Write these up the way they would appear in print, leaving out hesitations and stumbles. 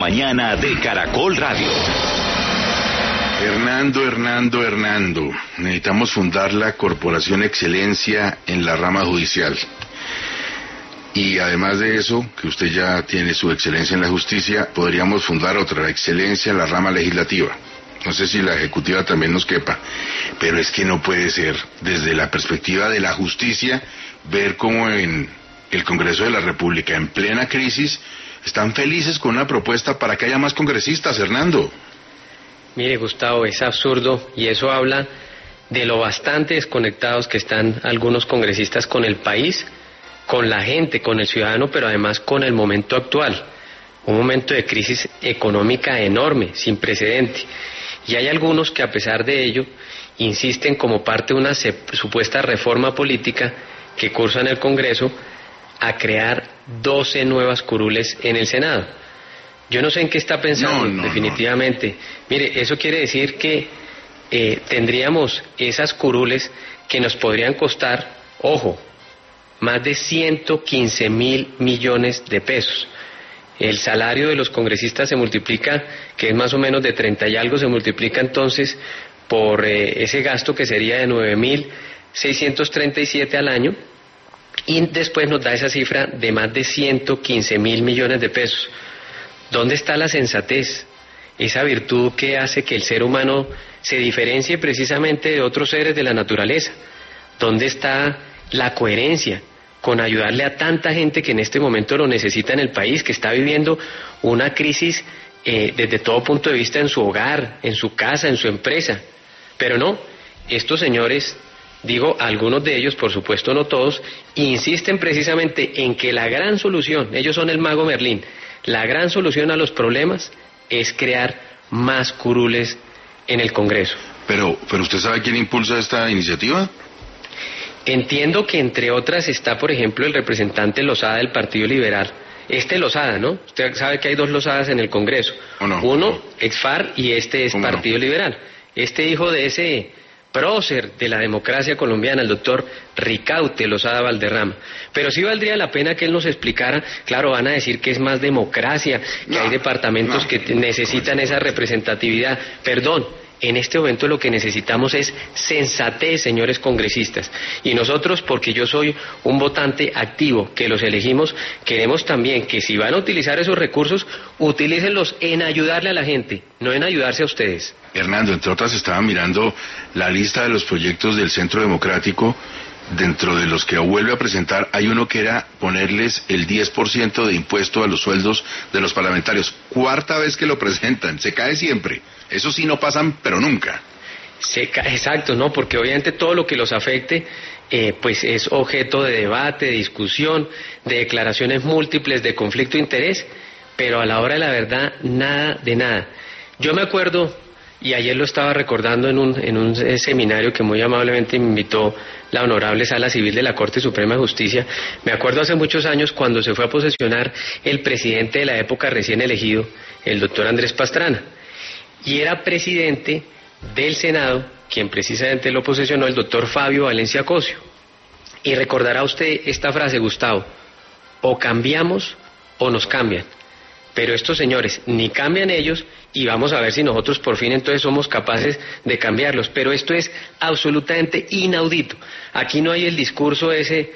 Mañana de Caracol Radio. Hernando, necesitamos fundar la Corporación Excelencia en la rama judicial. Y además de eso, que usted ya tiene su excelencia en la justicia, podríamos fundar otra, excelencia en la rama legislativa. No sé si la ejecutiva también nos quepa, pero es que no puede ser, desde la perspectiva de la justicia, ver cómo en el Congreso de la República, en plena crisis, están felices con una propuesta para que haya más congresistas, Hernando. Mire, Gustavo, es absurdo y eso habla de lo bastante desconectados que están algunos congresistas con el país, con la gente, con el ciudadano, pero además con el momento actual. Un momento de crisis económica enorme, sin precedente. Y hay algunos que a pesar de ello insisten como parte de una supuesta reforma política que cursa en el Congreso a crear 12 nuevas curules en el Senado. Yo no sé en qué está pensando, definitivamente. Mire, eso quiere decir que tendríamos esas curules que nos podrían costar, ojo, más de 115.000 millones de pesos. El salario de los congresistas se multiplica, que es más o menos de 30 y algo, se multiplica entonces por ese gasto que sería de 9.637 al año, y después nos da esa cifra de más de 115.000 millones de pesos. ¿Dónde está la sensatez? Esa virtud que hace que el ser humano se diferencie precisamente de otros seres de la naturaleza. ¿Dónde está la coherencia con ayudarle a tanta gente que en este momento lo necesita en el país, que está viviendo una crisis desde todo punto de vista en su hogar, en su casa, en su empresa? Pero no, estos señores, digo, algunos de ellos, por supuesto no todos, insisten precisamente en que la gran solución, ellos son el mago Merlín, la gran solución a los problemas es crear más curules en el Congreso. Pero ¿usted sabe quién impulsa esta iniciativa? Entiendo que entre otras está, por ejemplo, el representante Lozada del Partido Liberal. Lozada, ¿no? Usted sabe que hay dos Lozadas en el Congreso. Uno, ex-FARC, y este es Partido Liberal. Hijo de ese prócer de la democracia colombiana, el doctor Ricaute Lozada Valderrama. Pero sí valdría la pena que él nos explicara. Claro, van a decir que es más democracia, que hay departamentos que necesitan esa representatividad. Perdón, en este momento lo que necesitamos es sensatez, señores congresistas. Y nosotros, porque yo soy un votante activo, que los elegimos, queremos también que si van a utilizar esos recursos, utilícenlos en ayudarle a la gente, no en ayudarse a ustedes. Hernando, entre otras estaba mirando la lista de los proyectos del Centro Democrático. Dentro de los que vuelve a presentar hay uno que era ponerles el 10% de impuesto a los sueldos de los parlamentarios. Cuarta vez que lo presentan, se cae siempre. Eso sí no pasan, pero nunca. Exacto, ¿no? Porque obviamente todo lo que los afecte pues es objeto de debate, de discusión, de declaraciones múltiples, de conflicto de interés, pero a la hora de la verdad, nada de nada. Yo me acuerdo, y ayer lo estaba recordando en un seminario que muy amablemente me invitó la Honorable Sala Civil de la Corte Suprema de Justicia, me acuerdo hace muchos años cuando se fue a posesionar el presidente de la época recién elegido, el doctor Andrés Pastrana, y era presidente del Senado, quien precisamente lo posesionó, el doctor Fabio Valencia Cosio. Y recordará usted esta frase, Gustavo: o cambiamos o nos cambian. Pero estos señores ni cambian ellos, y vamos a ver si nosotros por fin entonces somos capaces de cambiarlos. Pero esto es absolutamente inaudito. Aquí no hay el discurso ese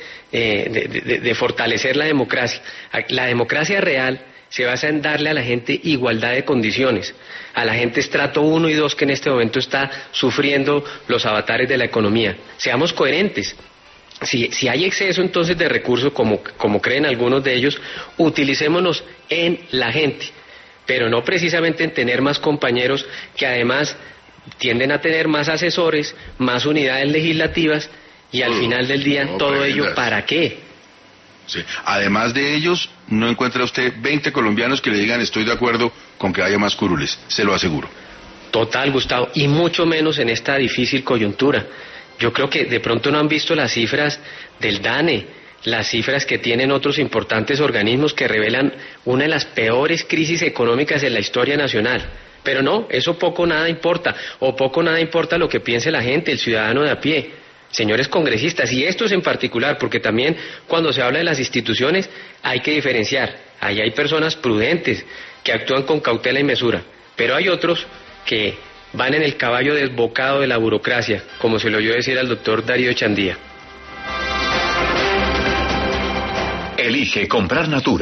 de fortalecer la democracia. La democracia real se basa en darle a la gente igualdad de condiciones, a la gente estrato 1 y 2 que en este momento está sufriendo los avatares de la economía. Seamos coherentes. Si hay exceso entonces de recursos, como creen algunos de ellos, utilicémonos en la gente, pero no precisamente en tener más compañeros que además tienden a tener más asesores, más unidades legislativas, y al final del día todo ello, ¿para qué? Sí. Además de ellos, no encuentra usted 20 colombianos que le digan estoy de acuerdo con que haya más curules, se lo aseguro. Total, Gustavo, y mucho menos en esta difícil coyuntura. Yo creo que de pronto no han visto las cifras del DANE, las cifras que tienen otros importantes organismos que revelan una de las peores crisis económicas en la historia nacional. Pero no, eso poco o nada importa, o poco o nada importa lo que piense la gente, el ciudadano de a pie. Señores congresistas, y estos en particular, porque también cuando se habla de las instituciones hay que diferenciar. Ahí hay personas prudentes que actúan con cautela y mesura, pero hay otros que van en el caballo desbocado de la burocracia, como se lo oyó decir al doctor Darío Chandía. Elige comprar Natura.